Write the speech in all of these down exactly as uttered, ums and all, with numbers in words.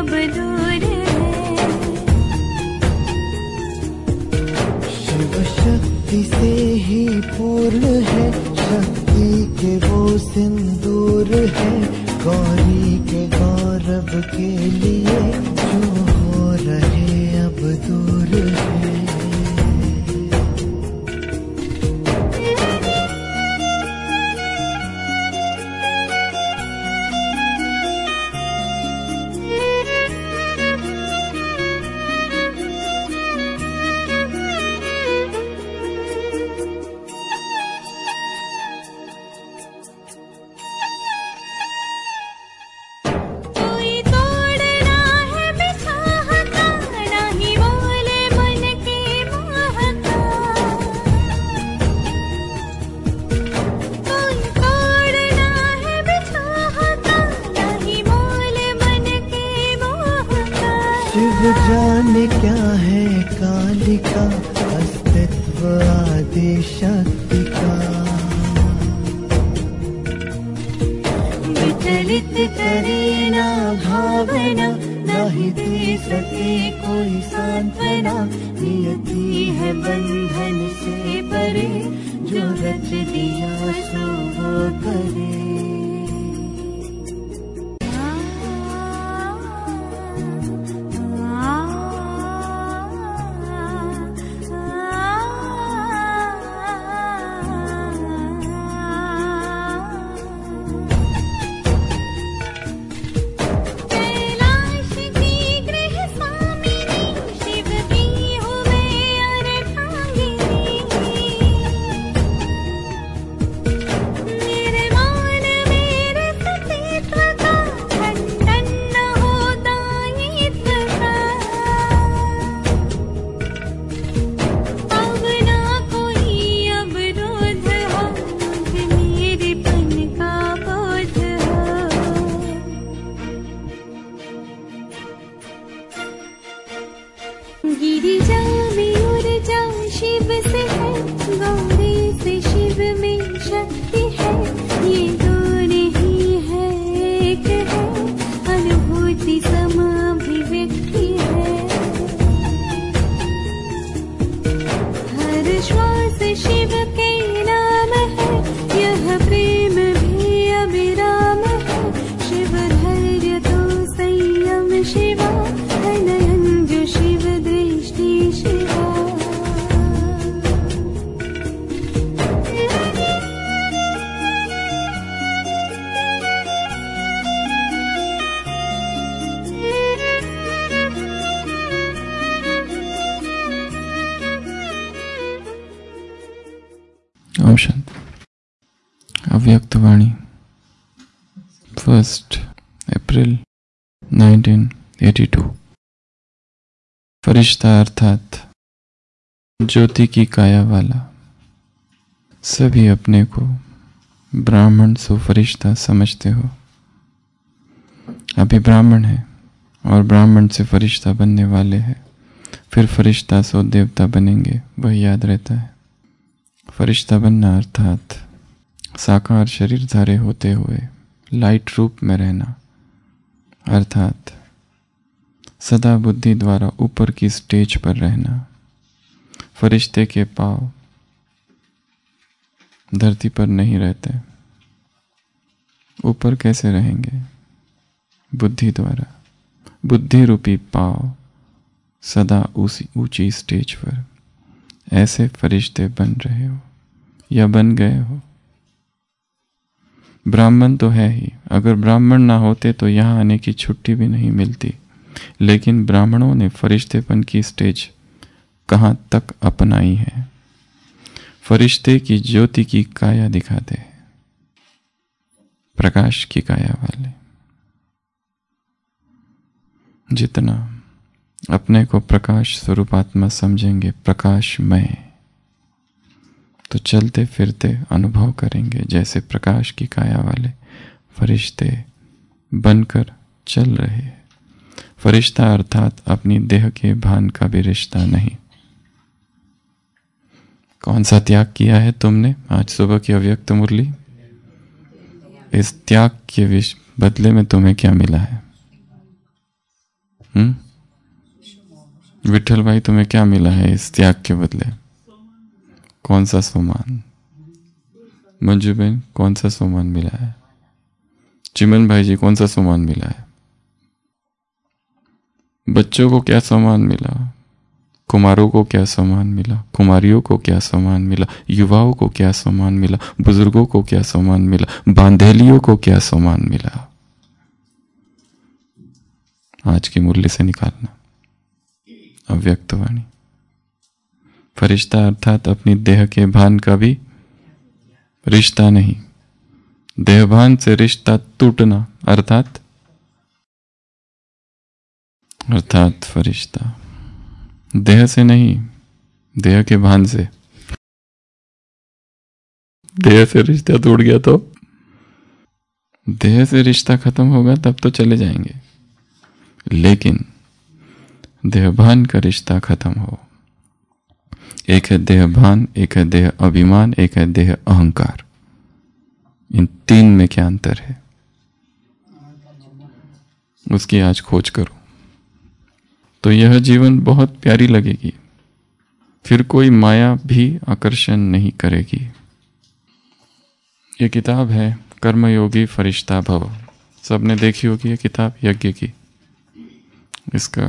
अब दूर है। शिव शक्ति से ही पूर्ण है, शक्ति के वो सिंदूर है, गौरी के गौरव के लिए जो हो रहे अब दूर है। जाने क्या है कालिका, अस्तित्व आदि शक्ति का। विचलित करे ना भावना, नहीं दे सके कोई सांत्वना, नियति है बंधन से परे, जो रच दिया सो वो करे। गिरिजा में ऊर्जा शिव से है, गौरी से शिव में शक्ति है, ये दो नहीं है एक है, अनुभूति समाभिव्यक्ति है। हर श्वास शिव के नाम है, यह प्रेम भी अविराम है, शिव धैर्य तो संयम शिवा, नयन जो शिव दृष्टि शिवा। ओम शांति। अव्यक्त वाणी, first April nineteen eighty two. फरिश्ता अर्थात ज्योति की काया वाला। सभी अपने को ब्राह्मण सो फरिश्ता समझते हो। अभी ब्राह्मण है और ब्राह्मण से फरिश्ता बनने वाले हैं, फिर फरिश्ता सो देवता बनेंगे, वह याद रहता है। फरिश्ता बनना अर्थात साकार शरीरधारी होते हुए लाइट रूप में रहना, अर्थात सदा बुद्धि द्वारा ऊपर की स्टेज पर रहना। फरिश्ते के पांव धरती पर नहीं रहते, ऊपर कैसे रहेंगे? बुद्धि द्वारा। बुद्धि रूपी पांव सदा उसी ऊंची स्टेज पर। ऐसे फरिश्ते बन रहे हो या बन गए हो। ब्राह्मण तो है ही, अगर ब्राह्मण ना होते तो यहाँ आने की छुट्टी भी नहीं मिलती, लेकिन ब्राह्मणों ने फरिश्तेपन की स्टेज कहाँ तक अपनाई है। फरिश्ते की ज्योति की काया दिखाते हैं, प्रकाश की काया वाले। जितना अपने को प्रकाश स्वरूपात्मा समझेंगे, प्रकाशमय, तो चलते फिरते अनुभव करेंगे जैसे प्रकाश की काया वाले फरिश्ते बनकर चल रहे हैं। फरिश्ता अर्थात अपनी देह के भान का भी रिश्ता नहीं। कौन सा त्याग किया है तुमने आज सुबह की अव्यक्त मुरली? इस त्याग के बदले में तुम्हें क्या मिला है? हम्म विठल भाई, तुम्हें क्या मिला है इस त्याग के बदले? कौन सा सम्मान? मंजू बहन, कौन सा सम्मान मिला है? चिमन भाई जी, कौन सा सम्मान मिला है? बच्चों को क्या सम्मान मिला? कुमारों को क्या सम्मान मिला? कुमारियों को क्या सम्मान मिला? युवाओं को क्या सम्मान मिला? बुजुर्गों को क्या सम्मान मिला? बांधेलियों को क्या सम्मान मिला? आज की मुरली से निकालना। अव्यक्त वाणी। फरिश्ता अर्थात अपनी देह के भान का भी रिश्ता नहीं, देहभान से रिश्ता टूटना अर्थात अर्थात फरिश्ता। देह से नहीं, देह के भान से। देह से रिश्ता टूट गया तो देह से रिश्ता खत्म होगा तब तो चले जाएंगे, लेकिन देहभान का रिश्ता खत्म हो। एक है देहभान, एक है देह अभिमान, एक है देह अहंकार। इन तीन में क्या अंतर है, उसकी आज खोज करो तो यह जीवन बहुत प्यारी लगेगी, फिर कोई माया भी आकर्षण नहीं करेगी। ये किताब है कर्मयोगी फरिश्ता भव। सबने देखी होगी ये किताब, यज्ञ की। इसका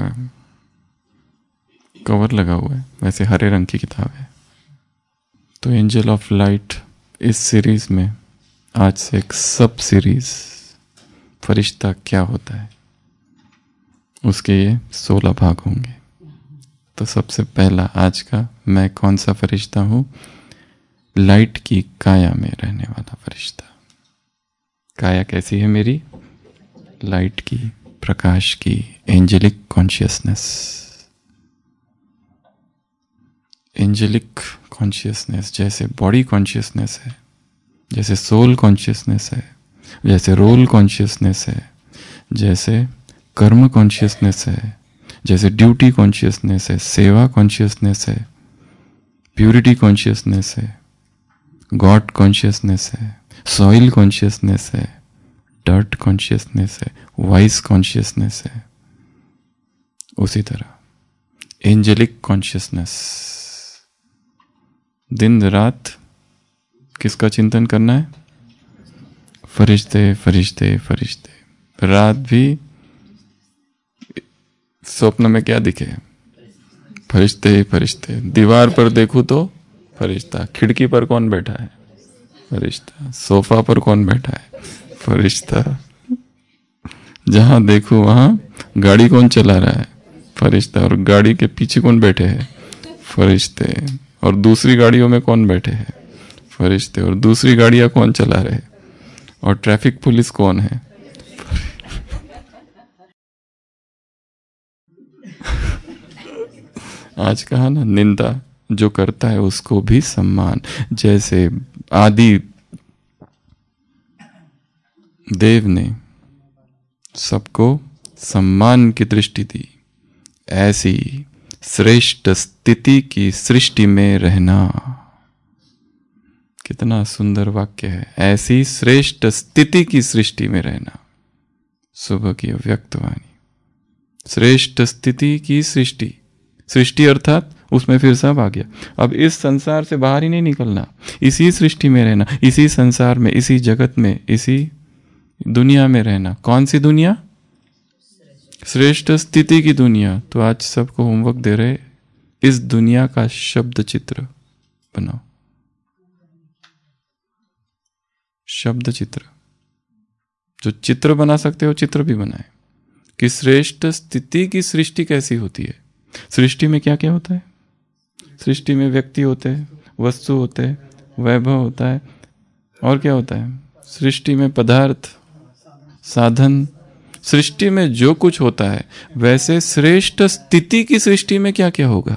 कवर लगा हुआ है, वैसे हरे रंग की किताब है। तो एंजल ऑफ लाइट इस सीरीज में आज से एक सब सीरीज फरिश्ता क्या होता है, उसके ये सोलह भाग होंगे। तो सबसे पहला आज का, मैं कौन सा फरिश्ता हूं? लाइट की काया में रहने वाला फरिश्ता। काया कैसी है मेरी? लाइट की, प्रकाश की, एंजेलिक कॉन्शियसनेस। एंजेलिक कॉन्शियसनेस जैसे बॉडी कॉन्शियसनेस है, जैसे सोल कॉन्शियसनेस है, जैसे रोल कॉन्शियसनेस है, जैसे कर्म कॉन्शियसनेस है, जैसे ड्यूटी कॉन्शियसनेस है, सेवा कॉन्शियसनेस है, प्यूरिटी कॉन्शियसनेस है, गॉड कॉन्शियसनेस है, सॉइल कॉन्शियसनेस है, डर्ट कॉन्शियसनेस है, वाइस कॉन्शियसनेस है। उसी तरह एंजेलिक कॉन्शियसनेस, दिन रात किसका चिंतन करना है? फरिश्ते फरिश्ते फरिश्ते। रात भी स्वप्न में क्या दिखे? फरिश्ते फरिश्ते। दीवार पर देखूं तो फरिश्ता, खिड़की पर कौन बैठा है? फरिश्ता। सोफा पर कौन बैठा है? फरिश्ता। जहां देखूं वहां गाड़ी कौन चला रहा है? फरिश्ता। और गाड़ी के पीछे कौन बैठे हैं? फरिश्ते। और दूसरी गाड़ियों में कौन बैठे हैं? फरिश्ते। और दूसरी गाड़ियां कौन चला रहे? और ट्रैफिक पुलिस कौन है? आज कहा ना, निंदा जो करता है उसको भी सम्मान। जैसे आदि देव ने सबको सम्मान की दृष्टि दी, ऐसी श्रेष्ठ स्थिति की सृष्टि में रहना। कितना सुंदर वाक्य है, ऐसी श्रेष्ठ स्थिति की सृष्टि में रहना। सुबह की अव्यक्त वाणी। श्रेष्ठ स्थिति की सृष्टि, सृष्टि अर्थात उसमें फिर सब आ गया। अब इस संसार से बाहर ही नहीं निकलना, इसी सृष्टि में रहना, इसी संसार में, इसी जगत में, इसी दुनिया में रहना। कौन सी दुनिया? श्रेष्ठ स्थिति की दुनिया। तो आज सबको होमवर्क दे रहे, इस दुनिया का शब्द चित्र बनाओ। शब्द चित्र, जो चित्र बना सकते हो चित्र भी बनाए कि श्रेष्ठ स्थिति की सृष्टि कैसी होती है। सृष्टि में क्या क्या होता है? सृष्टि में व्यक्ति होते हैं, वस्तु होते हैं, वैभव होता है, और क्या होता है? सृष्टि में पदार्थ, साधन। सृष्टि में जो कुछ होता है, वैसे श्रेष्ठ स्थिति की सृष्टि में क्या क्या होगा?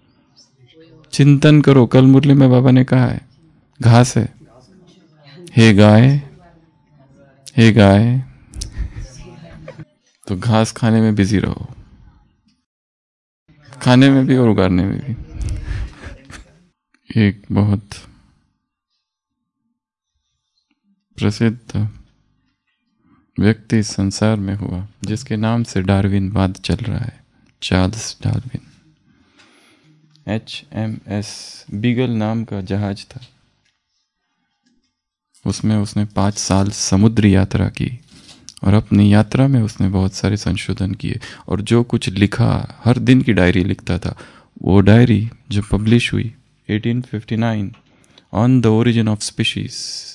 चिंतन करो। कल मुरली में बाबा ने कहा है, घास है, हे गाय, हे गाय। तो घास खाने में बिजी रहो, खाने में भी और उगाने में भी। एक बहुत प्रसिद्ध व्यक्ति इस संसार में हुआ जिसके नाम से डार्विनवाद चल रहा है, Charles Darwin. H M S Beagle नाम का जहाज था, उसमें उसने पाँच साल समुद्री यात्रा की और अपनी यात्रा में उसने बहुत सारे संशोधन किए और जो कुछ लिखा, हर दिन की डायरी लिखता था। वो डायरी जो पब्लिश हुई अठारह सौ उनसठ on the origin of species,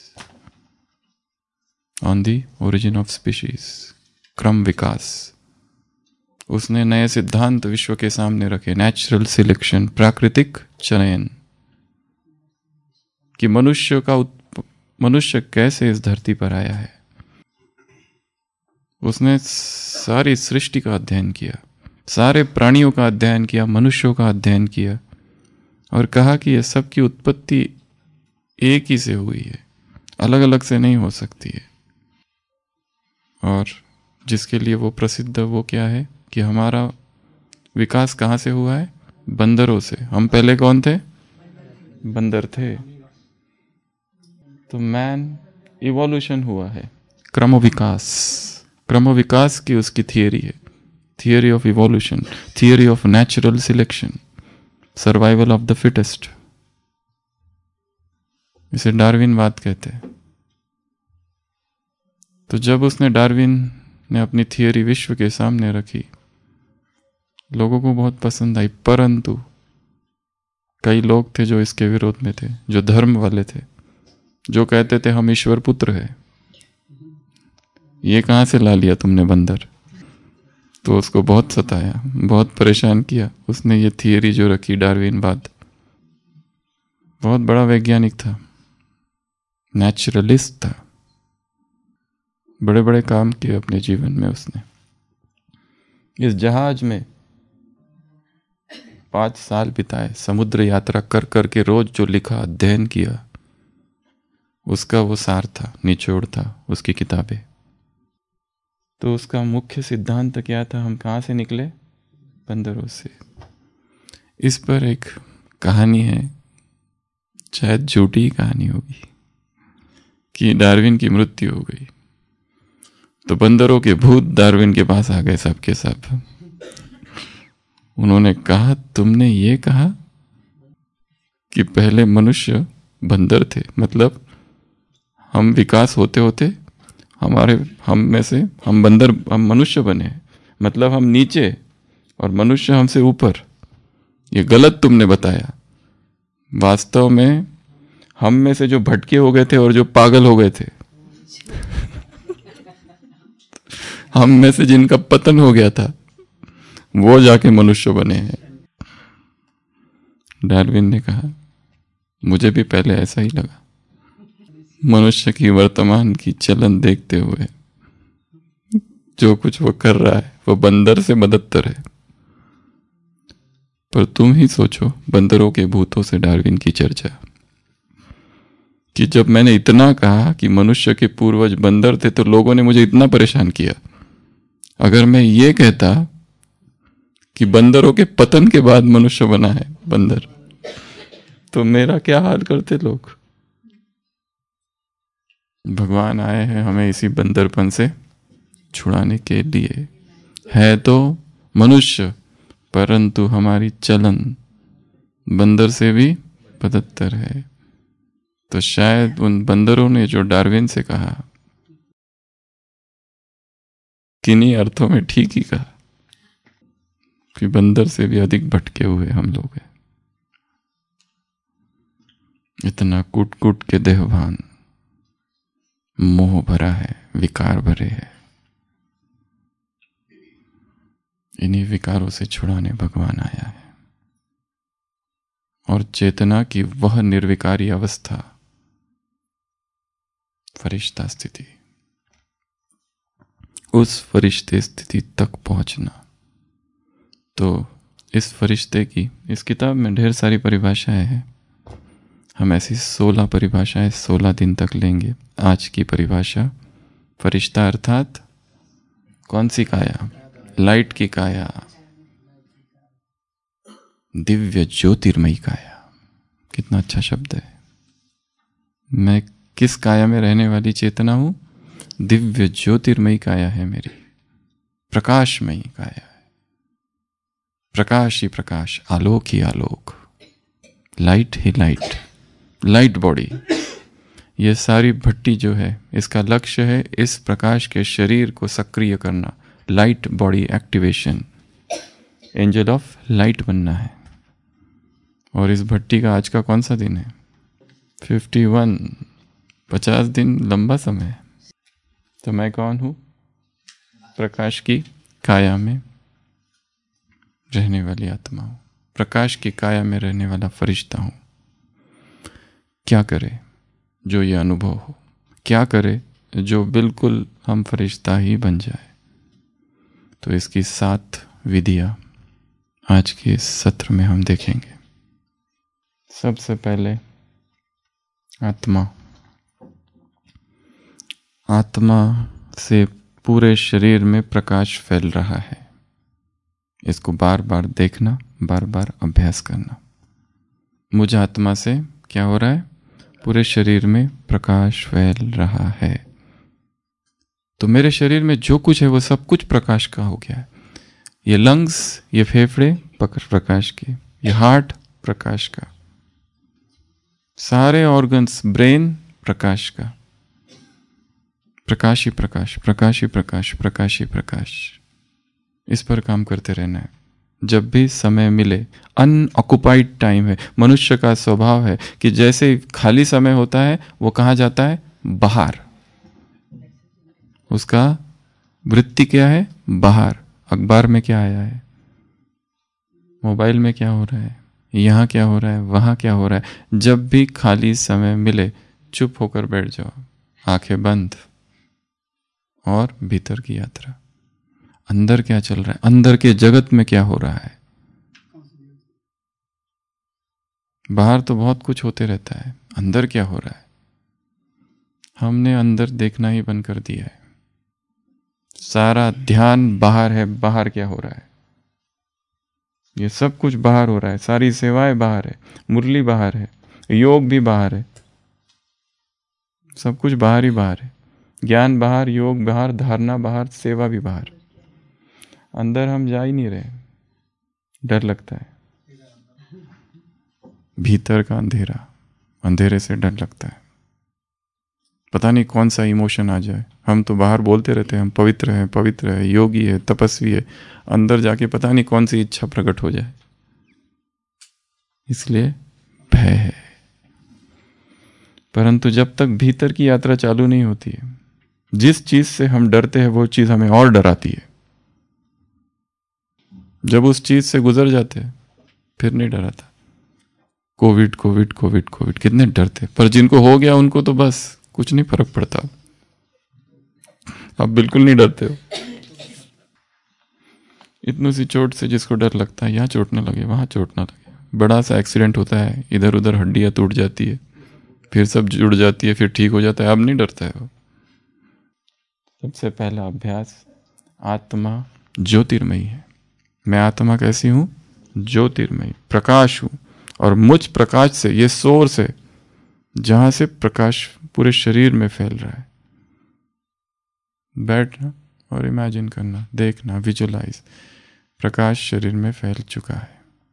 on the origin of species, क्रम विकास। उसने नए सिद्धांत विश्व के सामने रखे, नेचुरल सिलेक्शन, प्राकृतिक चयन, कि मनुष्य का मनुष्य कैसे इस धरती पर आया है। उसने सारी सृष्टि का अध्ययन किया, सारे प्राणियों का अध्ययन किया, मनुष्यों का अध्ययन किया और कहा कि यह सब की उत्पत्ति एक ही से हुई है, अलग अलग से नहीं हो सकती है। और जिसके लिए वो प्रसिद्ध वो क्या है कि हमारा विकास कहाँ से हुआ है? बंदरों से। हम पहले कौन थे? बंदर थे। तो मैन इवोल्यूशन हुआ है, क्रम विकास। क्रम विकास की उसकी थियरी है, theory of evolution, theory of natural selection, survival of the fittest. इसे डार्विनवाद कहते हैं। तो जब उसने डार्विन ने अपनी थियरी विश्व के सामने रखी, लोगों को बहुत पसंद आई, परंतु कई लोग थे जो इसके विरोध में थे, जो धर्म वाले थे, जो कहते थे हम ईश्वर पुत्र है, ये कहाँ से ला लिया तुमने बंदर। तो उसको बहुत सताया, बहुत परेशान किया। उसने ये थियरी जो रखी डार्विनवाद, बहुत बड़ा वैज्ञानिक था, नेचुरलिस्ट था, बड़े बड़े काम किए अपने जीवन में उसने। इस जहाज में पांच साल बिताए, समुद्र यात्रा कर कर के रोज जो लिखा, अध्ययन किया, उसका वो सार था, निचोड़ था उसकी किताबें। तो उसका मुख्य सिद्धांत क्या था? हम कहाँ से निकले? बंदरों से। इस पर एक कहानी है, शायद झूठी कहानी होगी, कि डार्विन की मृत्यु हो गई तो बंदरों के भूत डार्विन के पास आ गए सब के सब। उन्होंने कहा तुमने ये कहा कि पहले मनुष्य बंदर थे, मतलब हम विकास होते होते हमारे हम में से हम बंदर हम मनुष्य बने, मतलब हम नीचे और मनुष्य हमसे ऊपर। ये गलत तुमने बताया। वास्तव में हम में से जो भटके हो गए थे और जो पागल हो गए थे, हम में से जिनका पतन हो गया था, वो जाके मनुष्य बने हैं। डार्विन ने कहा मुझे भी पहले ऐसा ही लगा। मनुष्य की वर्तमान की चलन देखते हुए जो कुछ वो कर रहा है वो बंदर से बदतर है। पर तुम ही सोचो, बंदरों के भूतों से डार्विन की चर्चा, कि जब मैंने इतना कहा कि मनुष्य के पूर्वज बंदर थे तो लोगों ने मुझे इतना परेशान किया। अगर मैं ये कहता कि बंदरों के पतन के बाद मनुष्य बना है बंदर, तो मेरा क्या हाल करते लोग। भगवान आए हैं हमें इसी बंदरपन से छुड़ाने के लिए। है तो मनुष्य, परंतु हमारी चलन बंदर से भी बदतर है। तो शायद उन बंदरों ने जो डार्विन से कहा, किन्हीं अर्थों में ठीक ही कहा, कि बंदर से भी अधिक भटके हुए हम लोग हैं। इतना कूट कूट के देहभान, मोह भरा है, विकार भरे है। इन्हीं विकारों से छुड़ाने भगवान आया है। और चेतना की वह निर्विकारी अवस्था, फरिश्ता स्थिति, उस फरिश्ते स्थिति तक पहुंचना। तो इस फरिश्ते की, इस किताब में ढेर सारी परिभाषाएं हैं। हम ऐसी सोलह परिभाषाएं सोलह दिन तक लेंगे। आज की परिभाषा, फरिश्ता अर्थात कौन सी काया? लाइट की काया, दिव्य ज्योतिर्मयी काया। कितना अच्छा शब्द है। मैं किस काया में रहने वाली चेतना हूं? दिव्य ज्योतिर्मयी काया है मेरी, प्रकाशमयी काया है, प्रकाश ही प्रकाश, आलोक ही आलोक, लाइट ही लाइट, लाइट बॉडी। ये सारी भट्टी जो है इसका लक्ष्य है इस प्रकाश के शरीर को सक्रिय करना, light body activation, angel of light बनना है। और इस भट्टी का आज का कौन सा दिन है? फिफ्टी वन, पचास दिन लंबा समय है। तो मैं कौन हूँ? प्रकाश की काया में रहने वाली आत्मा हूँ, प्रकाश की काया में रहने वाला फरिश्ता हूँ। क्या करे जो ये अनुभव हो, क्या करे जो बिल्कुल हम फरिश्ता ही बन जाए। तो इसकी सात विधियां आज के इस सत्र में हम देखेंगे। सबसे पहले आत्मा। आत्मा से पूरे शरीर में प्रकाश फैल रहा है, इसको बार बार देखना, बार बार अभ्यास करना। मुझ आत्मा से क्या हो रहा है? पूरे शरीर में प्रकाश फैल रहा है। तो मेरे शरीर में जो कुछ है वो सब कुछ प्रकाश का हो गया है। ये लंग्स, ये फेफड़े प्रकाश के, ये हार्ट प्रकाश का, सारे ऑर्गन्स, ब्रेन प्रकाश का। प्रकाश ही प्रकाश, प्रकाश ही प्रकाश, प्रकाश ही प्रकाश। इस पर काम करते रहना है जब भी समय मिले। अनऑक्युपाइड टाइम है। मनुष्य का स्वभाव है कि जैसे खाली समय होता है वो कहाँ जाता है? बाहर। उसका वृत्ति क्या है? बाहर। अखबार में क्या आया है, मोबाइल में क्या हो रहा है, यहाँ क्या हो रहा है, वहाँ क्या हो रहा है। जब भी खाली समय मिले चुप होकर बैठ जाओ, आंखें बंद, और भीतर की यात्रा। अंदर क्या चल रहा है, अंदर के जगत में क्या हो रहा है। बाहर तो बहुत कुछ होते रहता है, अंदर क्या हो रहा है। हमने अंदर देखना ही बंद कर दिया है। सारा ध्यान बाहर है, बाहर क्या हो रहा है। ये सब कुछ बाहर हो रहा है, सारी सेवाएं बाहर है, मुरली बाहर है, योग भी बाहर है, सब कुछ बाहर ही बाहर है। ज्ञान बाहर, योग बाहर, धारणा बाहर, सेवा भी बाहर। अंदर हम जा ही नहीं रहे, डर लगता है। भीतर का अंधेरा, अंधेरे से डर लगता है। पता नहीं कौन सा इमोशन आ जाए। हम तो बाहर बोलते रहते हैं हम पवित्र हैं, पवित्र है, योगी है, तपस्वी है। अंदर जाके पता नहीं कौन सी इच्छा प्रकट हो जाए, इसलिए भय है। परंतु जब तक भीतर की यात्रा चालू नहीं होती है, जिस चीज से हम डरते हैं वो चीज हमें और डराती है। जब उस चीज से गुजर जाते हैं फिर नहीं डराता। कोविड कोविड कोविड कोविड कितने डरते, पर जिनको हो गया उनको तो बस कुछ नहीं फर्क पड़ता। आप बिल्कुल नहीं डरते हो। इतनी सी चोट से जिसको डर लगता है, यहाँ चोट ना लगे, वहां चोट ना लगे। बड़ा सा एक्सीडेंट होता है, इधर उधर हड्डियां टूट जाती है, फिर सब जुड़ जाती है, फिर ठीक हो जाता है। अब नहीं डरता है वो। सबसे पहला अभ्यास, आत्मा ज्योतिर्मयी है। मैं आत्मा कैसी हूं? ज्योतिर्मयी, प्रकाश हूं। और मुझ प्रकाश से, ये सोर्स है जहां से प्रकाश पूरे शरीर में फैल रहा है। बैठना और इमेजिन करना, देखना, विजुलाइज, प्रकाश शरीर में फैल चुका है।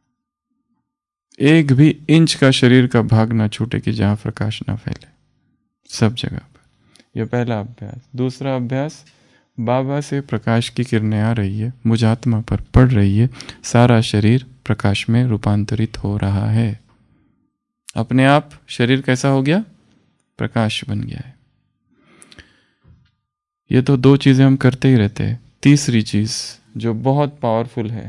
एक भी इंच का शरीर का भाग ना छूटे कि जहां प्रकाश ना फैले, सब जगह पर। यह पहला अभ्यास। दूसरा अभ्यास, बाबा से प्रकाश की किरणें आ रही है, मुझ आत्मा पर पड़ रही है, सारा शरीर प्रकाश में रूपांतरित हो रहा है। अपने आप शरीर कैसा हो गया? प्रकाश बन गया है। ये तो दो चीजें हम करते ही रहते हैं। तीसरी चीज जो बहुत पावरफुल है,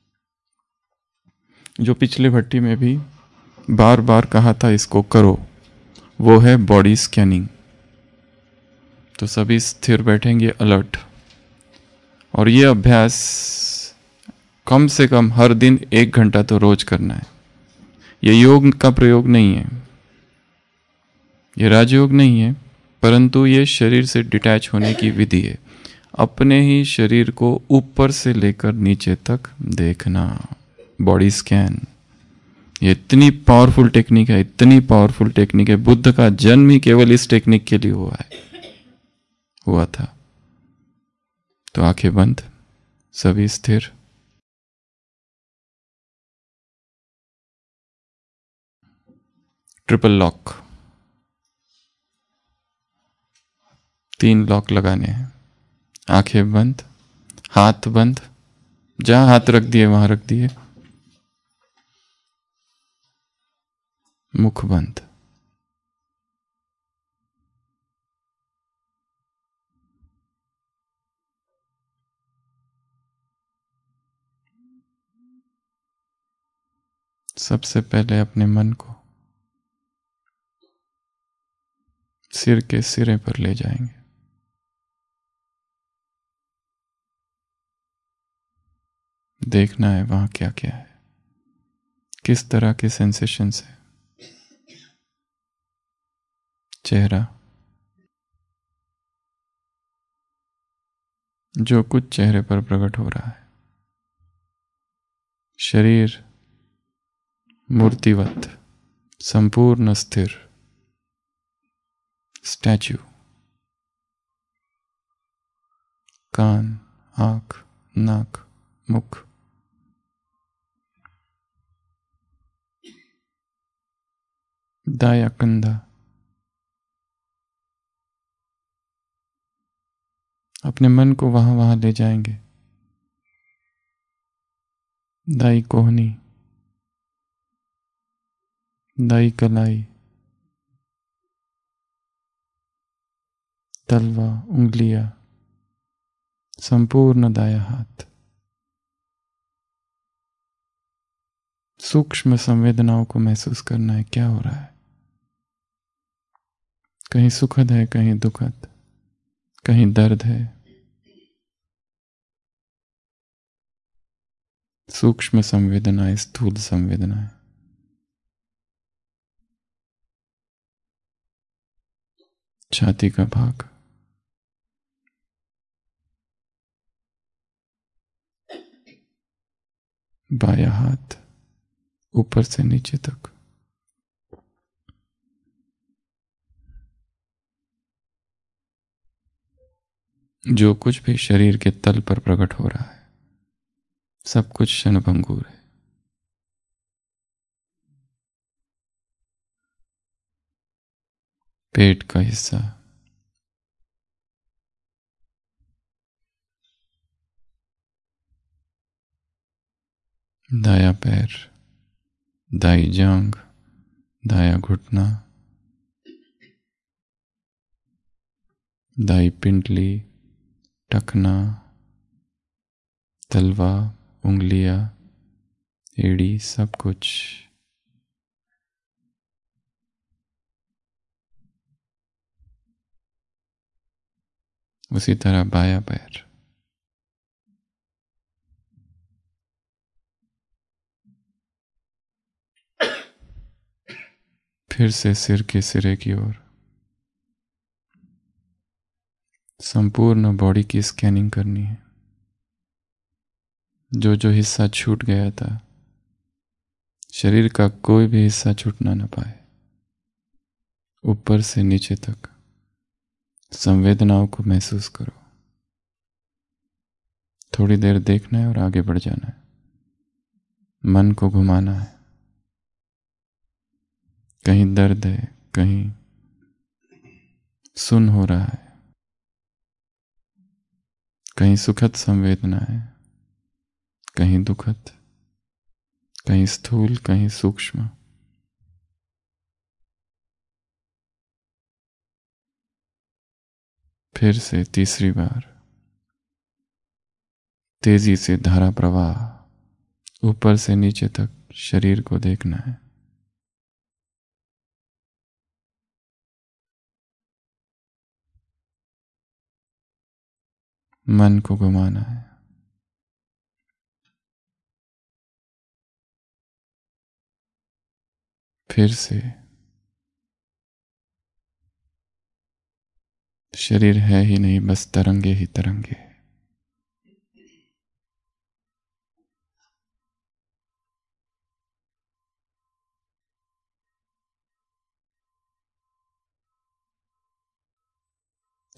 जो पिछले भट्टी में भी बार बार कहा था इसको करो, वो है बॉडी स्कैनिंग। तो सभी स्थिर बैठेंगे, अलर्ट। और ये अभ्यास कम से कम हर दिन एक घंटा तो रोज करना है। ये योग का प्रयोग नहीं है, ये राजयोग नहीं है, परंतु ये शरीर से डिटैच होने की विधि है। अपने ही शरीर को ऊपर से लेकर नीचे तक देखना, बॉडी स्कैन। ये इतनी पावरफुल टेक्निक है, इतनी पावरफुल टेक्निक है। बुद्ध का जन्म ही केवल इस टेक्निक के लिए हुआ है। हुआ था। तो आंखें बंद, सभी स्थिर। ट्रिपल लॉक, तीन लॉक लगाने हैं। आंखें बंद, हाथ बंद, जहां हाथ रख दिए वहां रख दिए, मुख बंद। सबसे पहले अपने मन को सिर के सिरे पर ले जाएंगे। देखना है वहां क्या क्या है, किस तरह के सेंसेशंस है। चेहरा, जो कुछ चेहरे पर प्रकट हो रहा है। शरीर मूर्तिवत, संपूर्ण स्थिर, स्टैच्यू। कान, आंख, नाक, मुख, दाया कंधा। अपने मन को वहां वहां ले जाएंगे। दाई कोहनी, दाई कलाई, तलवा, उंगलियां, संपूर्ण दाया हाथ। सूक्ष्म संवेदनाओं को महसूस करना है, क्या हो रहा है। कहीं सुखद है, कहीं दुखद, कहीं दर्द है। सूक्ष्म संवेदनाएं, स्थूल संवेदनाएं। छाती का भाग, बाया हाथ ऊपर से नीचे तक। जो कुछ भी शरीर के तल पर प्रकट हो रहा है, सब कुछ क्षणभंगुर है। पेट का हिस्सा, दाया पैर, दाई जांघ, दाया घुटना, दाई पिंडली, टखना, तलवा, उंगलियां, एड़ी, सब कुछ। उसी तरह बाया पैर, फिर से सिर के सिरे की ओर। संपूर्ण बॉडी की स्कैनिंग करनी है। जो जो हिस्सा छूट गया था, शरीर का कोई भी हिस्सा छूटना न पाए। ऊपर से नीचे तक संवेदनाओं को महसूस करो। थोड़ी देर देखना है और आगे बढ़ जाना है। मन को घुमाना है। कहीं दर्द है, कहीं सुन हो रहा है, कहीं सुखद संवेदना है, कहीं दुखद, कहीं स्थूल, कहीं सूक्ष्म। फिर से तीसरी बार तेजी से धारा प्रवाह ऊपर से नीचे तक शरीर को देखना है। मन को घुमाना है। फिर से शरीर है ही नहीं, बस तरंगे ही तरंगे।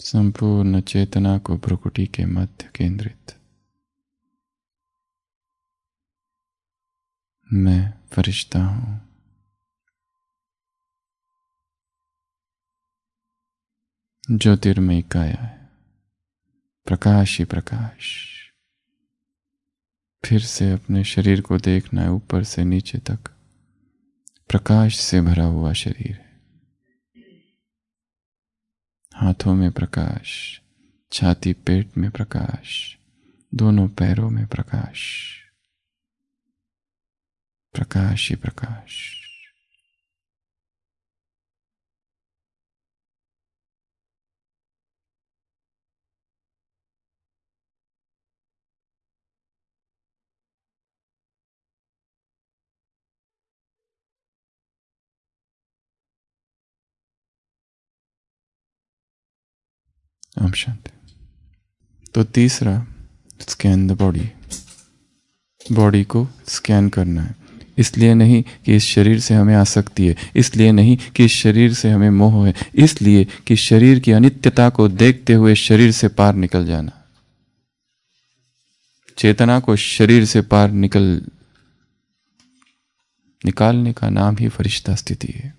संपूर्ण चेतना को भ्रुकुटी के मध्य केंद्रित। मैं फरिश्ता हूं। ज्योतिर्मयी काया है, प्रकाश ही प्रकाश। फिर से अपने शरीर को देखना है, ऊपर से नीचे तक प्रकाश से भरा हुआ शरीर है। हाथों में प्रकाश, छाती पेट में प्रकाश, दोनों पैरों में प्रकाश, प्रकाश ही प्रकाश। ओम शांति। तो तीसरा, स्कैन द बॉडी। बॉडी को स्कैन करना है। इसलिए नहीं कि इस शरीर से हमें आसक्ति है, इसलिए नहीं कि इस शरीर से हमें मोह है, इसलिए कि शरीर की अनित्यता को देखते हुए शरीर से पार निकल जाना। चेतना को शरीर से पार निकल निकालने का नाम ही फरिश्ता स्थिति है।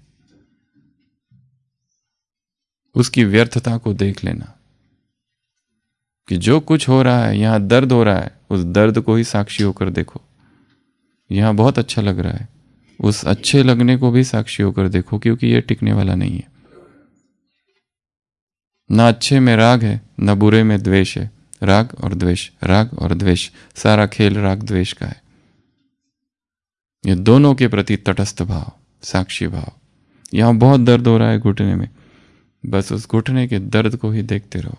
उसकी व्यर्थता को देख लेना कि जो कुछ हो रहा है, यहां दर्द हो रहा है, उस दर्द को ही साक्षी होकर देखो। यहां बहुत अच्छा लग रहा है, उस अच्छे लगने को भी साक्षी होकर देखो, क्योंकि यह टिकने वाला नहीं है। ना अच्छे में राग है, ना बुरे में द्वेष है। राग और द्वेष, राग और द्वेष, सारा खेल राग द्वेष का है। ये दोनों के प्रति तटस्थ भाव, साक्षी भाव। यहां बहुत दर्द हो रहा है घुटने में, बस उस घुटने के दर्द को ही देखते रहो।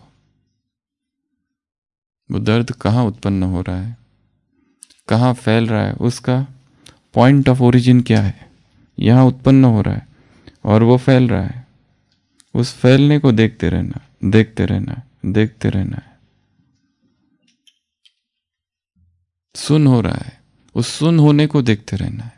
वो दर्द कहाँ उत्पन्न हो रहा है, कहाँ फैल रहा है, उसका पॉइंट ऑफ ओरिजिन क्या है। यहाँ उत्पन्न हो रहा है और वो फैल रहा है। उस फैलने को देखते रहना, देखते रहना, देखते रहना है। सुन हो रहा है, उस सुन होने को देखते रहना है।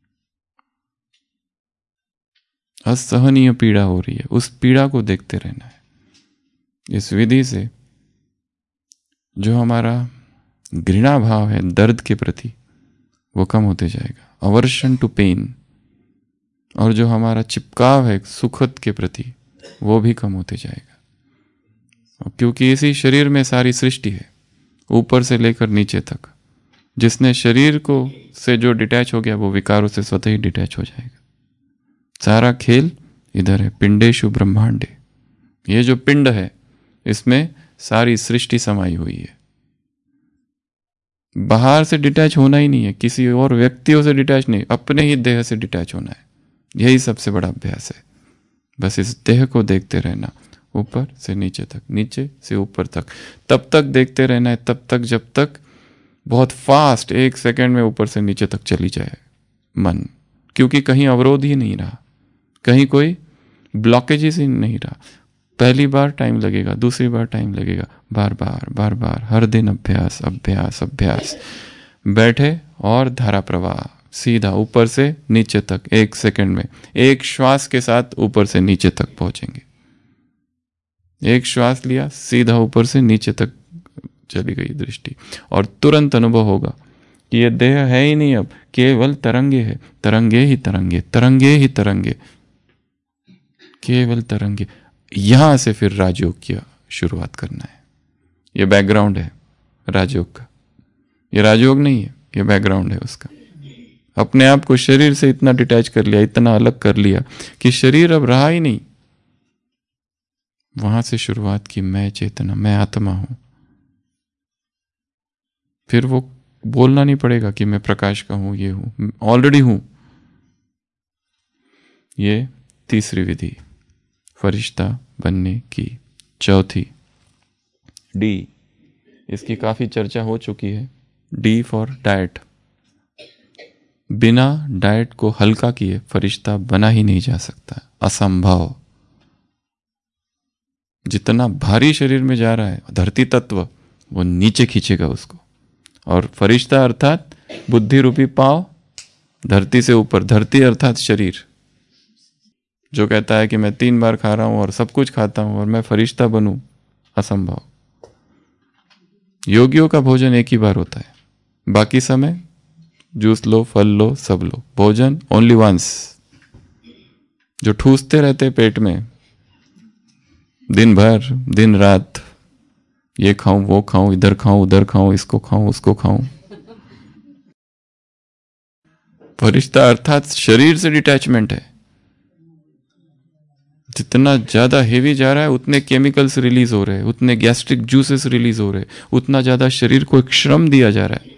असहनीय पीड़ा हो रही है, उस पीड़ा को देखते रहना है। इस विधि से जो हमारा घृणा भाव है दर्द के प्रति, वो कम होते जाएगा, अवर्शन टू पेन। और जो हमारा चिपकाव है सुखद के प्रति, वो भी कम होते जाएगा। क्योंकि इसी शरीर में सारी सृष्टि है, ऊपर से लेकर नीचे तक। जिसने शरीर को से जो डिटैच हो गया, वो विकारों से स्वतः ही डिटैच हो जाएगा। सारा खेल इधर है, पिंडेशु ब्रह्मांडे। ये जो पिंड है, इसमें सारी सृष्टि समाई हुई है। बाहर से डिटैच होना ही नहीं है, किसी और व्यक्तियों से डिटैच नहीं, अपने ही देह से डिटैच होना है। यही सबसे बड़ा अभ्यास है। बस इस देह को देखते रहना, ऊपर से नीचे तक, नीचे से ऊपर तक, तब तक देखते रहना है, तब तक जब तक बहुत फास्ट एक सेकंड में ऊपर से नीचे तक चली जाए मन। क्योंकि कहीं अवरोध ही नहीं रहा, कहीं कोई ब्लॉकेजेस ही नहीं रहा। पहली बार टाइम लगेगा, दूसरी बार टाइम लगेगा, बार बार बार बार, हर दिन अभ्यास अभ्यास अभ्यास। बैठे और धारा प्रवाह सीधा ऊपर से नीचे तक, एक सेकंड में, एक श्वास के साथ ऊपर से नीचे तक पहुंचेंगे। एक श्वास लिया, सीधा ऊपर से नीचे तक चली गई दृष्टि, और तुरंत अनुभव होगा कि ये देह है ही नहीं, अब केवल तरंगे है, तरंगे ही तरंगे, तरंगे ही तरंगे, केवल तरंगे। यहां से फिर राजयोग की शुरुआत करना है। ये बैकग्राउंड है राजयोग का, ये राजयोग नहीं है, ये बैकग्राउंड है उसका। अपने आप को शरीर से इतना डिटैच कर लिया, इतना अलग कर लिया कि शरीर अब रहा ही नहीं। वहां से शुरुआत की, मैं चेतना, मैं आत्मा हूं। फिर वो बोलना नहीं पड़ेगा कि मैं प्रकाश का हूं, ये हूं, ऑलरेडी हूं। ये तीसरी विधि फरिश्ता बनने की। चौथी, डी, इसकी काफी चर्चा हो चुकी है। D for diet. बिना डाइट को हल्का किए फरिश्ता बना ही नहीं जा सकता, असंभव। जितना भारी शरीर में जा रहा है धरती तत्व, वो नीचे खींचेगा उसको। और फरिश्ता अर्थात बुद्धि रूपी पांव धरती से ऊपर, धरती अर्थात शरीर, जो कहता है कि मैं तीन बार खा रहा हूं और सब कुछ खाता हूं और मैं फरिश्ता बनूं, असंभव। योगियों का भोजन एक ही बार होता है, बाकी समय जूस लो, फल लो, सब लो। भोजन ओनली वंस। जो ठूसते रहते पेट में दिन भर दिन रात, ये खाऊं वो खाऊं, इधर खाऊं उधर खाऊं, इसको खाऊं उसको खाऊं। फरिश्ता अर्थात शरीर से डिटैचमेंट है। जितना ज्यादा हेवी जा रहा है उतने केमिकल्स रिलीज हो रहे हैं, उतने गैस्ट्रिक जूसेस रिलीज हो रहे हैं, उतना ज्यादा शरीर को एक श्रम दिया जा रहा है।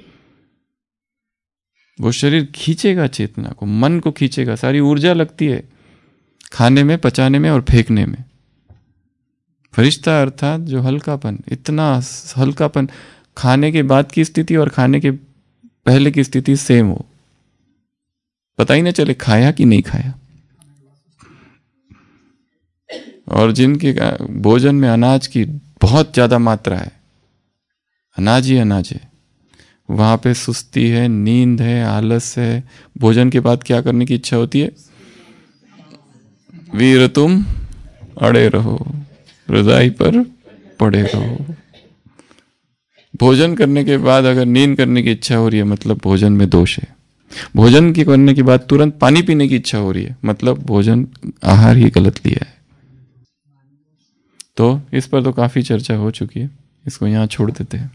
वो शरीर खींचेगा चेतना को, मन को खींचेगा, सारी ऊर्जा लगती है खाने में, पचाने में और फेंकने में। फरिश्ता अर्थात जो हल्कापन, इतना हल्कापन, खाने के बाद की स्थिति और खाने के पहले की स्थिति सेम हो, पता ही ना चले खाया कि नहीं खाया। और जिनके भोजन में अनाज की बहुत ज्यादा मात्रा है, अनाज ही अनाज है, वहां पे सुस्ती है, नींद है, आलस है। भोजन के बाद क्या करने की इच्छा होती है? वीर तुम अड़े रहो, रजाई पर पड़े रहो। भोजन करने के बाद अगर नींद करने की इच्छा हो रही है, मतलब भोजन में दोष है। भोजन की करने के बाद तुरंत पानी पीने की इच्छा हो रही है, मतलब भोजन आहार ही गलत लिया है। तो इस पर तो काफी चर्चा हो चुकी है, इसको यहां छोड़ देते हैं।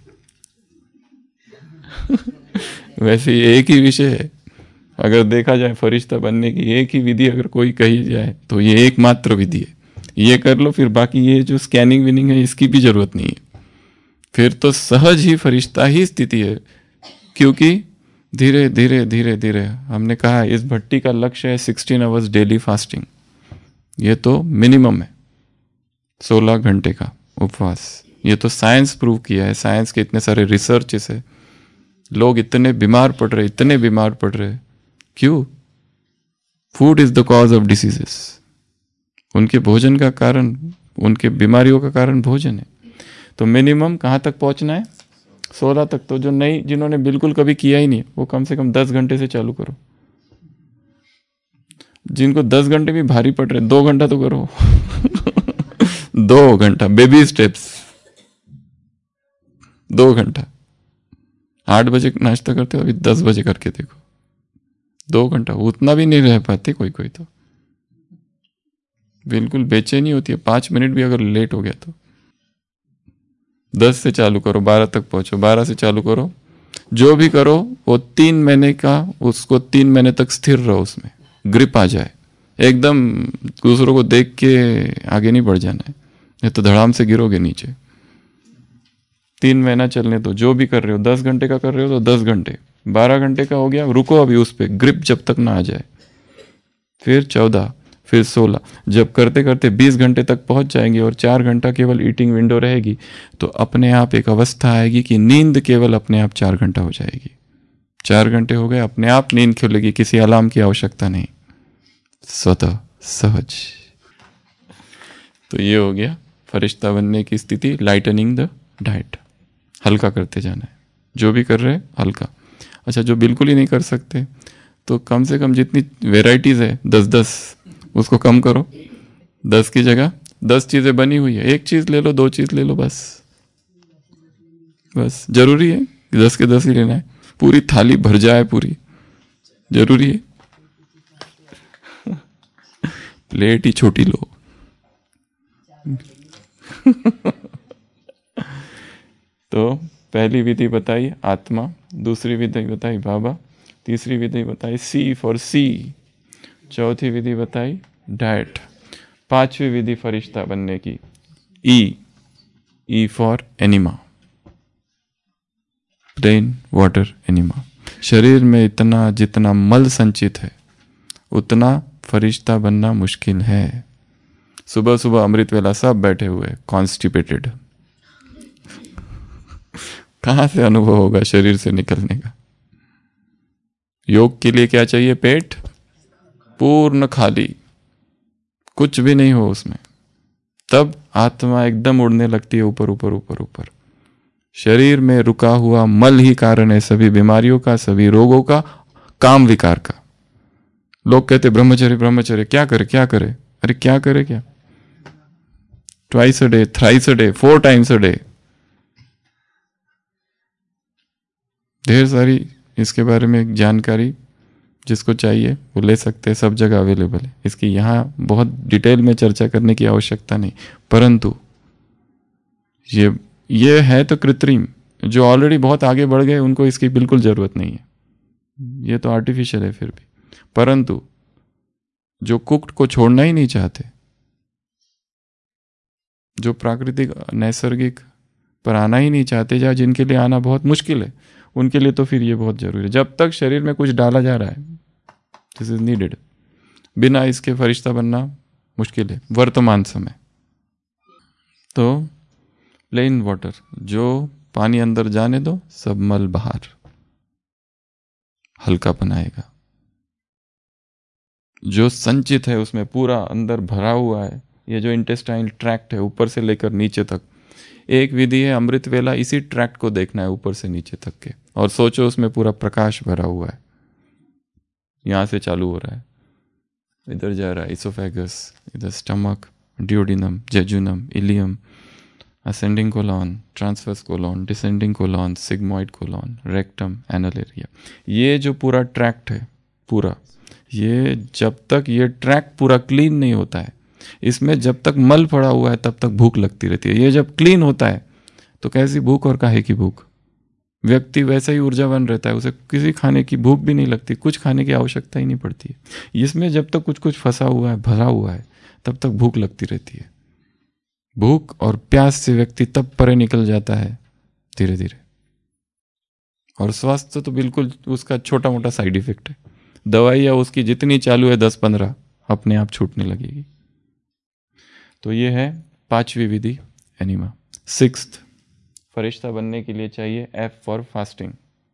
वैसे एक ही विषय है, अगर देखा जाए फरिश्ता बनने की एक ही विधि अगर कोई कही जाए तो ये एकमात्र विधि है। ये कर लो, फिर बाकी ये जो स्कैनिंग विनिंग है इसकी भी जरूरत नहीं है। फिर तो सहज ही फरिश्ता ही स्थिति है, क्योंकि धीरे धीरे धीरे धीरे हमने कहा इस भट्टी का लक्ष्य है सिक्सटीन आवर्स डेली फास्टिंग। ये तो मिनिमम है, सोलह घंटे का उपवास। ये तो साइंस प्रूव किया है, साइंस के इतने सारे रिसर्चेस है। लोग इतने बीमार पड़ रहे, इतने बीमार पड़ रहे, क्यों? Food is the cause of diseases. उनके भोजन का कारण, उनके बीमारियों का कारण भोजन है। तो मिनिमम कहाँ तक पहुंचना है? सोलह तक। तो जो नहीं, जिन्होंने बिल्कुल कभी किया ही नहीं, वो कम से कम दस घंटे से चालू करो। जिनको दस घंटे भी भारी पड़ रहे, दो घंटा तो करो। दो घंटा, बेबी स्टेप्स, दो घंटा। आठ बजे नाश्ता करते हो, अभी दस बजे करके देखो, दो घंटा। उतना भी नहीं रह पाते कोई कोई, तो बिल्कुल बेचैनी होती है। पांच मिनट भी अगर लेट हो गया तो दस से चालू करो, बारह तक पहुंचो, बारह से चालू करो। जो भी करो वो तीन महीने का, उसको तीन महीने तक स्थिर रहो, उसमें ग्रिप आ जाए। एकदम दूसरों को देख के आगे नहीं बढ़ जाना है, नहीं तो धड़ाम से गिरोगे नीचे। तीन महीना चलने दो। जो भी कर रहे हो, दस घंटे का कर रहे हो तो दस घंटे, बारह घंटे का हो गया, रुको अभी उस पर, ग्रिप जब तक ना आ जाए। फिर चौदह, फिर सोलह। जब करते करते बीस घंटे तक पहुंच जाएंगे और चार घंटा केवल ईटिंग विंडो रहेगी, तो अपने आप एक अवस्था आएगी कि नींद केवल अपने आप चार घंटा हो जाएगी। चार घंटे हो गए, अपने आप नींद खुलेगी, किसी अलार्म की आवश्यकता नहीं, स्वतः सहज। तो ये हो गया फरिश्ता बनने की स्थिति, लाइटनिंग द डाइट। हल्का करते जाना है, जो भी कर रहे हैं हल्का। अच्छा, जो बिल्कुल ही नहीं कर सकते तो कम से कम जितनी वेराइटीज है दस दस, उसको कम करो। दस की जगह दस चीजें बनी हुई है, एक चीज ले लो, दो चीज ले लो, बस बस जरूरी है कि दस के दस ही लेना है। पूरी थाली भर जाए पूरी, जरूरी है? प्लेट ही छोटी लो। तो पहली विधि बताई आत्मा, दूसरी विधि बताई बाबा, तीसरी विधि बताई सी फॉर सी, चौथी विधि बताई डाइट, पांचवी विधि फरिश्ता बनने की E, E for enema, plain water enema. शरीर में इतना जितना मल संचित है उतना फरिश्ता बनना मुश्किल है। सुबह सुबह अमृत वेला सब बैठे हुए कॉन्स्टिपेटेड, कहां से अनुभव होगा शरीर से निकलने का? योग के लिए क्या चाहिए? पेट पूर्ण खाली, कुछ भी नहीं हो उसमें, तब आत्मा एकदम उड़ने लगती है ऊपर ऊपर ऊपर ऊपर। शरीर में रुका हुआ मल ही कारण है सभी बीमारियों का, सभी रोगों का, काम विकार का। लोग कहते ब्रह्मचर्य ब्रह्मचर्य, क्या करे क्या करे? अरे क्या करे क्या? Twice a day, thrice a day, four times a day. ढेर सारी इसके बारे में जानकारी जिसको चाहिए वो ले सकते हैं, सब जगह अवेलेबल है। इसकी यहाँ बहुत डिटेल में चर्चा करने की आवश्यकता नहीं, परंतु ये ये है तो कृत्रिम। जो ऑलरेडी बहुत आगे बढ़ गए उनको इसकी बिल्कुल जरूरत नहीं है, ये तो आर्टिफिशियल है फिर भी। परंतु जो कुक्ड को छोड़ना ही नहीं चाहते, जो प्राकृतिक नैसर्गिक पर आना ही नहीं चाहते, या जिनके लिए आना बहुत मुश्किल है, उनके लिए तो फिर ये बहुत जरूरी है। जब तक शरीर में कुछ डाला जा रहा है, दिस इज नीडेड, बिना इसके फरिश्ता बनना मुश्किल है वर्तमान समय। तो प्लेन वाटर, जो पानी अंदर जाने दो, सब मल बाहर, हल्का बनाएगा। जो संचित है उसमें पूरा अंदर भरा हुआ है, ये जो इंटेस्टाइन ट्रैक्ट है ऊपर से लेकर नीचे तक, एक विधि है अमृत वेला, इसी ट्रैक्ट को देखना है ऊपर से नीचे तक के, और सोचो उसमें पूरा प्रकाश भरा हुआ है। यहां से चालू हो रहा है, इधर जा रहा है इसोफेगस, इधर stomach, duodenum, jejunum, ileum, ascending colon, transverse colon, descending colon, sigmoid colon, rectum, anal area. ये जो पूरा ट्रैक्ट है पूरा, ये जब तक ये ट्रैक्ट पूरा क्लीन नहीं होता है, इसमें जब तक मल पड़ा हुआ है तब तक भूख लगती रहती है। ये जब क्लीन होता है तो कैसी भूख और काहे की भूख, व्यक्ति वैसा ही ऊर्जावान रहता है, उसे किसी खाने की भूख भी नहीं लगती, कुछ खाने की आवश्यकता ही नहीं पड़ती है। इसमें जब तक कुछ कुछ फंसा हुआ है, भरा हुआ है, तब तक भूख लगती रहती है। भूख और प्यास से व्यक्ति तब परे निकल जाता है धीरे धीरे, और स्वास्थ्य तो बिल्कुल उसका छोटा मोटा साइड इफेक्ट है। दवाइयाँ उसकी जितनी चालू है दस पंद्रह अपने आप छूटने लगेगी। तो ये है पांचवी विधि एनिमा। सिक्स्थ, फरिश्ता बनने के लिए चाहिए एफ फॉर फास्टिंग।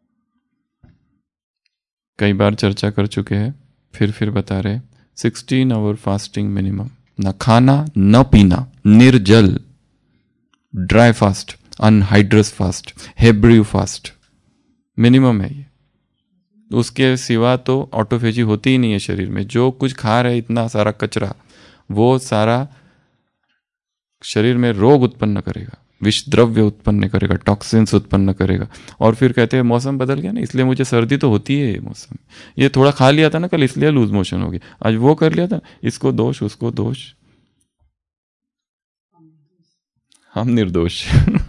कई बार चर्चा कर चुके हैं, फिर फिर बता रहे, सिक्सटीन आवर फास्टिंग मिनिमम, न खाना न पीना, निर्जल, ड्राई फास्ट, अनहाइड्रस फास्ट, हेब्रियो फास्ट, मिनिमम है ये। उसके सिवा तो ऑटोफेजी होती ही नहीं है शरीर में। जो कुछ खा रहे इतना सारा कचरा, वो सारा शरीर में रोग उत्पन्न करेगा, विष द्रव्य उत्पन्न करेगा, टॉक्सिन्स उत्पन्न करेगा। और फिर कहते हैं मौसम बदल गया ना, इसलिए मुझे सर्दी तो होती है ये मौसम, ये थोड़ा खा लिया था ना कल इसलिए लूज मोशन हो गया, आज वो कर लिया था, इसको दोष उसको दोष, हम निर्दोष।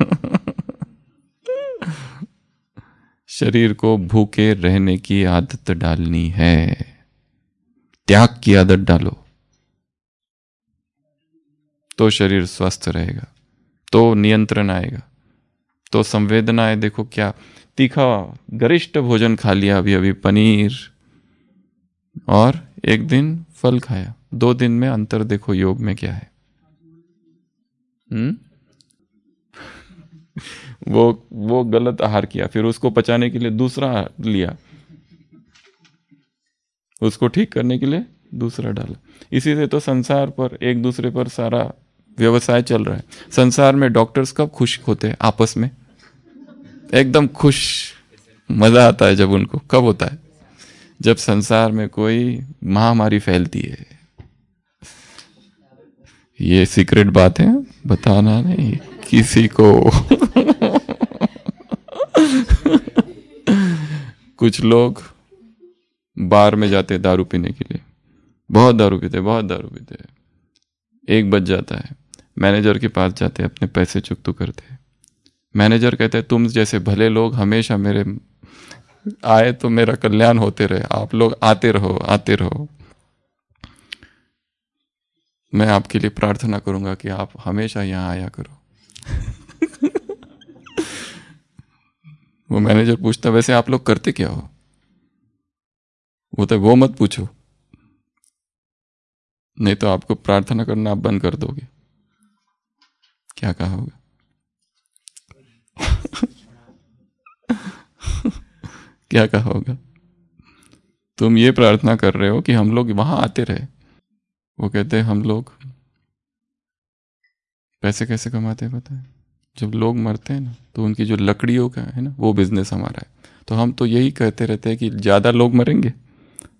शरीर को भूखे रहने की आदत डालनी है, त्याग की आदत डालो तो शरीर स्वस्थ रहेगा, तो नियंत्रण आएगा, तो संवेदनाएं। देखो क्या तीखा गरिष्ठ भोजन खा लिया अभी अभी, पनीर, और एक दिन फल खाया, दो दिन में अंतर देखो योग में क्या है। हम्म वो वो गलत आहार किया, फिर उसको पचाने के लिए दूसरा लिया, उसको ठीक करने के लिए दूसरा डाला। इसी से तो संसार पर एक दूसरे पर सारा व्यवसाय चल रहा है। संसार में डॉक्टर्स कब खुश होते हैं आपस में, एकदम खुश, मजा आता है जब उनको, कब होता है जब संसार में कोई महामारी फैलती है। ये सीक्रेट बात है, बताना नहीं किसी को। कुछ लोग बार में जाते दारू पीने के लिए, बहुत दारू पीते बहुत दारू पीते एक बज जाता है, मैनेजर के पास जाते, अपने पैसे चुकतू करते। मैनेजर कहते हैं तुम जैसे भले लोग हमेशा मेरे आए तो मेरा कल्याण होते रहे, आप लोग आते रहो आते रहो, मैं आपके लिए प्रार्थना करूंगा कि आप हमेशा यहां आया करो। वो मैनेजर पूछता वैसे आप लोग करते क्या हो, वो तो वो मत पूछो, नहीं तो आपको प्रार्थना करना आप बंद कर दोगे। क्या कहा होगा? क्या कहा होगा? तुम ये प्रार्थना कर रहे हो कि हम लोग वहां आते रहे। वो कहते हैं हम लोग पैसे कैसे कमाते हैं पता है? जब लोग मरते हैं ना तो उनकी जो लकड़ियों का है ना वो बिजनेस हमारा है। तो हम तो यही कहते रहते हैं कि ज़्यादा लोग मरेंगे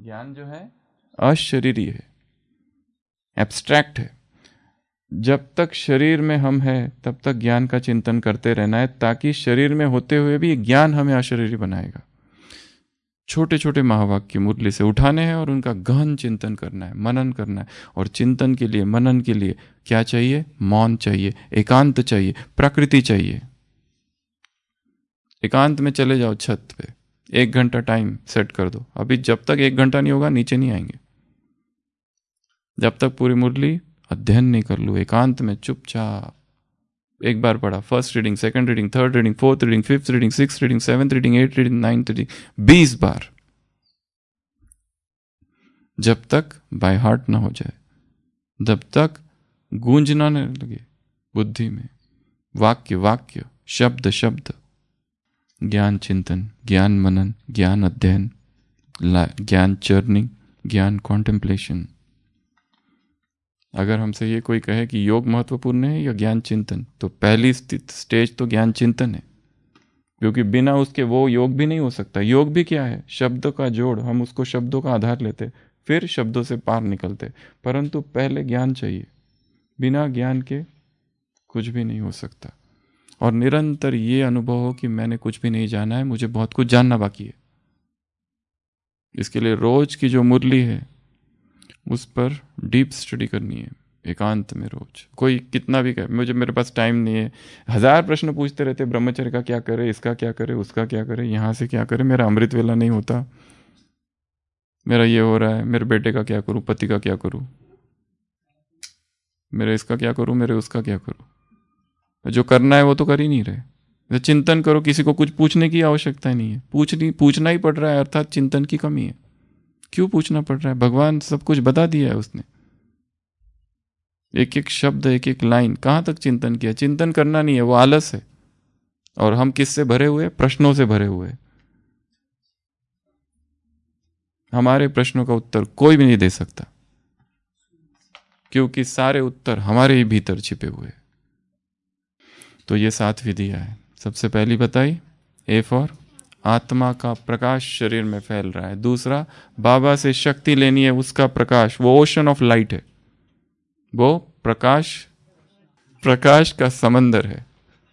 ज्ञान जो है अशरीरी है, एब्स्ट्रैक्ट है। जब तक शरीर में हम हैं तब तक ज्ञान का चिंतन करते रहना है, ताकि शरीर में होते हुए भी ज्ञान हमें अशरीरी बनाएगा। छोटे छोटे महावाक्य मुरली से उठाने हैं और उनका गहन चिंतन करना है, मनन करना है। और चिंतन के लिए, मनन के लिए क्या चाहिए? मौन चाहिए, एकांत चाहिए, प्रकृति चाहिए। एकांत में चले जाओ छत पे, एक घंटा टाइम सेट कर दो। अभी जब तक एक घंटा नहीं होगा नीचे नहीं आएंगे, जब तक पूरी मुरली अध्ययन नहीं कर लूँ। एकांत में चुपचाप एक बार पढ़ा, first reading, second reading, third reading, fourth reading, fifth reading, six reading, seventh reading, eight reading, ninth reading, बीस बार, जब तक बाय हार्ट ना हो जाए, जब तक गूंजना न लगे बुद्धि में, वाक्य वाक्य, शब्द शब्द। ज्ञान चिंतन, ज्ञान मनन, ज्ञान अध्ययन, ज्ञान चर्निंग, ज्ञान कॉन्टेम्पलेशन। अगर हमसे ये कोई कहे कि योग महत्वपूर्ण है या ज्ञान चिंतन, तो पहली स्टेज तो ज्ञान चिंतन है, क्योंकि बिना उसके वो योग भी नहीं हो सकता। योग भी क्या है? शब्द का जोड़, हम उसको शब्दों का आधार लेते, फिर शब्दों से पार निकलते, परंतु पहले ज्ञान चाहिए। बिना ज्ञान के कुछ भी नहीं हो सकता। और निरंतर ये अनुभव हो कि मैंने कुछ भी नहीं जाना है, मुझे बहुत कुछ जानना बाकी है। इसके लिए रोज की जो मुरली है उस पर डीप स्टडी करनी है, एकांत में रोज। कोई कितना भी कहे मुझे, मेरे पास टाइम नहीं है, हजार प्रश्न पूछते रहते, ब्रह्मचर्य का क्या करे, इसका क्या करे, उसका क्या करे, यहाँ से क्या करे, मेरा अमृत वेला नहीं होता, मेरा ये हो रहा है, मेरे बेटे का क्या करूं, पति का क्या करूं, मेरे इसका क्या करूं, मेरे उसका क्या करूं। जो करना है वो तो कर ही नहीं रहे। चिंतन करो, किसी को कुछ पूछने की आवश्यकता नहीं है, पूछनी पूछना ही पड़ रहा है, अर्थात चिंतन की कमी है। क्यों पूछना पड़ रहा है? भगवान सब कुछ बता दिया है उसने। एक एक शब्द, एक एक लाइन, कहां तक चिंतन किया? चिंतन करना नहीं है, वो आलस है। और हम किससे भरे हुए? प्रश्नों से भरे हुए। हमारे प्रश्नों का उत्तर कोई भी नहीं दे सकता, क्योंकि सारे उत्तर हमारे ही भीतर छिपे हुए हैं। तो ये सात विधियां है। सबसे पहली बताई, ए फॉर आत्मा का प्रकाश शरीर में फैल रहा है। दूसरा, बाबा से शक्ति लेनी है, उसका प्रकाश, वो ओशन ऑफ लाइट है, वो प्रकाश प्रकाश का समंदर है।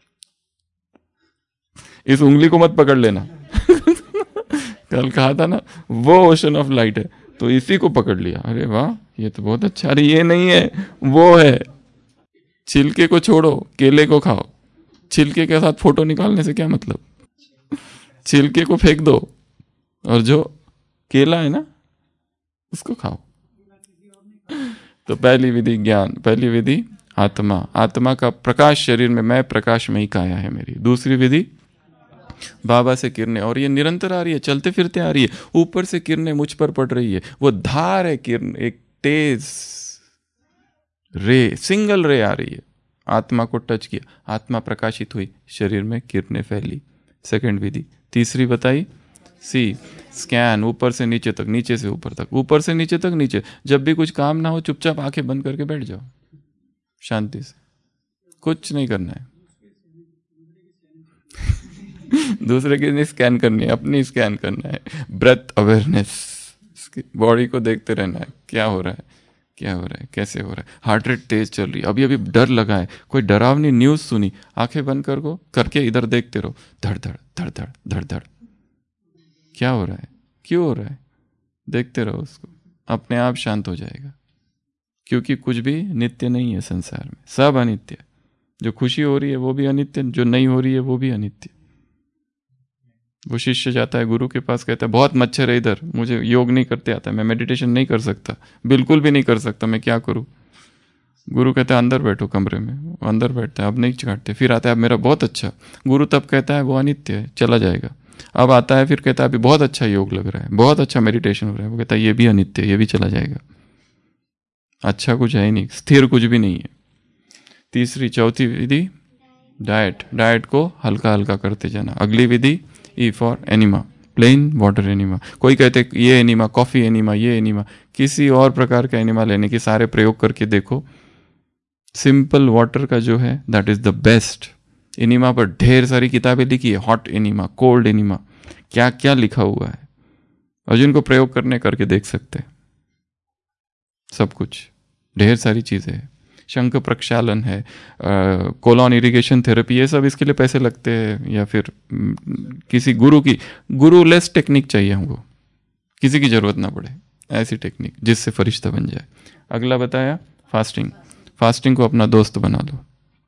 इस उंगली को मत पकड़ लेना कल कहा था ना, वो ओशन ऑफ लाइट है, तो इसी को पकड़ लिया। अरे वाह, ये तो बहुत अच्छा। अरे ये नहीं है, वो है। छिलके को छोड़ो, केले को खाओ। छिलके के साथ फोटो निकालने से क्या मतलब? छिलके को फेंक दो और जो केला है ना उसको खाओ। तो पहली विधि ज्ञान, पहली विधि आत्मा, आत्मा का प्रकाश शरीर में, मैं प्रकाश में ही काया है मेरी। दूसरी विधि बाबा से किरणें, और ये निरंतर आ रही है, चलते फिरते आ रही है। ऊपर से किरणें मुझ पर पड़ रही है, वो धार है किरण, एक तेज रे, सिंगल रे आ रही है। आत्मा को टच किया, आत्मा प्रकाशित हुई, शरीर में किरणें फैली। सेकंड विधि। तीसरी बताई, सी स्कैन, ऊपर से नीचे तक, नीचे से ऊपर तक, ऊपर से नीचे तक, नीचे। जब भी कुछ काम ना हो, चुपचाप आंखें बंद करके बैठ जाओ शांति से, कुछ नहीं करना है दूसरे की नहीं स्कैन करनी है, अपनी स्कैन करना है। ब्रेथ अवेयरनेस, बॉडी को देखते रहना है, क्या हो रहा है, क्या हो रहा है, कैसे हो रहा है। हार्ट रेट तेज चल रही है, अभी अभी डर लगा है, कोई डरावनी न्यूज सुनी, आंखें बंद कर को करके इधर देखते रहो, धड़ धड़ धड़ धड़ धड़ धड़, क्या हो रहा है, क्यों हो रहा है, देखते रहो उसको, अपने आप शांत हो जाएगा। क्योंकि कुछ भी नित्य नहीं है संसार में, सब अनित्य। जो खुशी हो रही है वो भी अनित्य, जो नहीं हो रही है वो भी अनित्य। वो शिष्य जाता है गुरु के पास, कहता है बहुत मच्छर है इधर, मुझे योग नहीं करते आता, मैं मेडिटेशन नहीं कर सकता, बिल्कुल भी नहीं कर सकता, मैं क्या करूं। गुरु कहता है अंदर बैठो कमरे में, वो अंदर बैठता है, अब नहीं काटते। फिर आता है अब मेरा बहुत अच्छा, गुरु तब कहता है वो अनित्य है, चला जाएगा। अब आता है, फिर कहता है अभी बहुत अच्छा योग लग रहा है, बहुत अच्छा मेडिटेशन हो रहा है, वो कहता है ये भी अनित्य, ये भी चला जाएगा। अच्छा कुछ है ही नहीं, स्थिर कुछ भी नहीं है। तीसरी चौथी विधि डाइट, डाइट को हल्का हल्का करते जाना। अगली विधि E for enema, plain water enema. कोई कहते ये एनिमा, कॉफी एनिमा, ये एनिमा, किसी और प्रकार का एनिमा लेने की सारे प्रयोग करके देखो। सिंपल वाटर का जो है that is the best. Enema पर ढेर सारी किताबें लिखी है, हॉट एनिमा, कोल्ड एनिमा, क्या क्या लिखा हुआ है। और जिनको प्रयोग करने करके देख सकते हैं सब कुछ, ढेर सारी चीजें हैं। शंख प्रक्षालन है, कोलॉन इरिगेशन थेरेपी, ये सब इसके लिए पैसे लगते हैं, या फिर म, किसी गुरु की गुरु लेस टेक्निक चाहिए हमको, किसी की जरूरत ना पड़े, ऐसी टेक्निक जिससे फरिश्ता बन जाए। अगला बताया फास्टिंग। फास्टिंग को अपना दोस्त बना लो।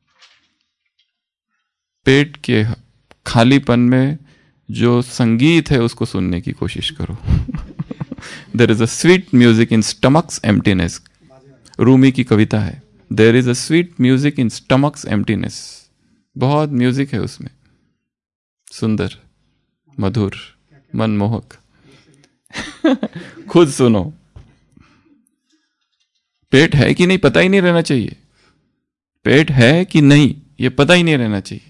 पेट के खालीपन में जो संगीत है उसको सुनने की कोशिश करो। There is a sweet music in stomach's emptiness. Rumi की कविता है, there is a sweet music in stomach's emptiness. बहुत म्यूजिक है उसमें, सुंदर, मधुर, मनमोहक। खुद सुनो। पेट है कि नहीं पता ही नहीं रहना चाहिए। पेट है कि नहीं ये पता ही नहीं रहना चाहिए।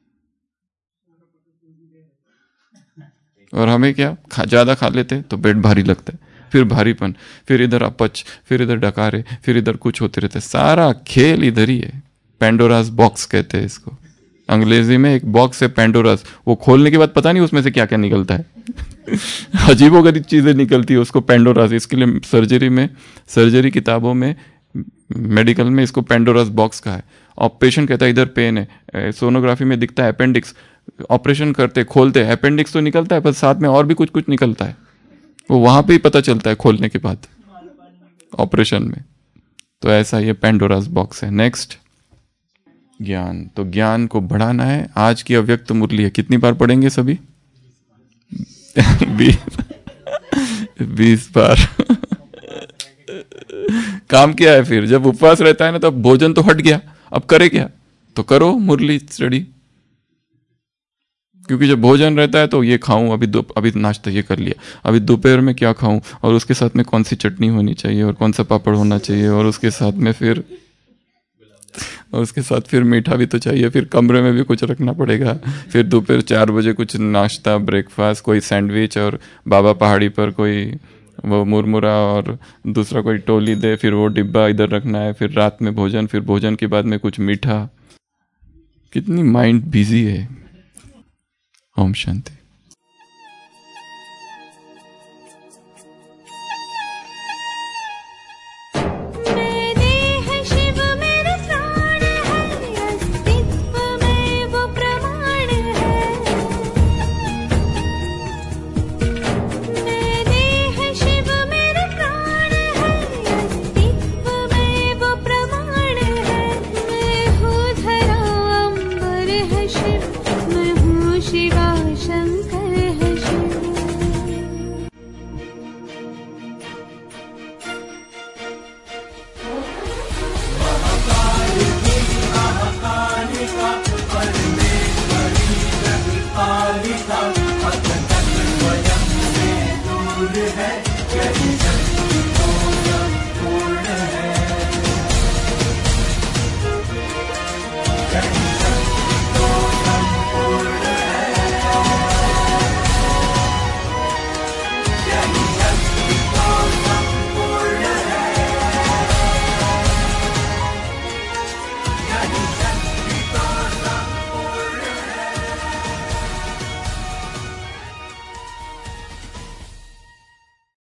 और हमें क्या, खा, ज्यादा खा लेते तो पेट भारी लगता है, फिर भारीपन, फिर इधर अपच, फिर इधर डकारे, फिर इधर कुछ होते रहते। सारा खेल इधर ही है। पेंडोरास बॉक्स कहते हैं इसको। अंग्रेजी में एक बॉक्स है पेंडोरास, वो खोलने के बाद पता नहीं उसमें से क्या क्या निकलता है। अजीबोगरीब चीजें निकलती है उसको पेंडोरास। इसके लिए सर्जरी में, सर्जरी किताबों में, मेडिकल में इसको पेंडोरास बॉक्स का है। ऑपरेशन कहता है इधर पेन है, सोनोग्राफी में दिखता है अपेंडिक्स, ऑपरेशन करते खोलते अपेंडिक्स तो निकलता है पर साथ में और भी कुछ कुछ निकलता है, वो वहां पे ही पता चलता है खोलने के बाद ऑपरेशन में। तो ऐसा ये पेंडोरास बॉक्स है। नेक्स्ट, ज्ञान। तो ज्ञान को बढ़ाना है। आज की अव्यक्त मुरली है, कितनी बार पढ़ेंगे सभी? बीस बार। काम क्या है फिर? जब उपवास रहता है ना तो भोजन तो हट गया, अब करे क्या? तो करो मुरली स्टडी। क्योंकि जब भोजन रहता है तो ये खाऊं, अभी दो अभी नाश्ता ये कर लिया, अभी दोपहर में क्या खाऊं, और उसके साथ में कौन सी चटनी होनी चाहिए और कौन सा पापड़ होना चाहिए, और उसके साथ में फिर और उसके साथ फिर मीठा भी तो चाहिए, फिर कमरे में भी कुछ रखना पड़ेगा, फिर दोपहर चार बजे कुछ नाश्ता ब्रेकफास्ट, कोई सैंडविच, और बाबा पहाड़ी पर कोई वो मुरमुरा और दूसरा कोई टोली दे, फिर वो डिब्बा इधर रखना है, फिर रात में भोजन, फिर भोजन के बाद में कुछ मीठा। कितनी माइंड बिजी है। ओम शांति। है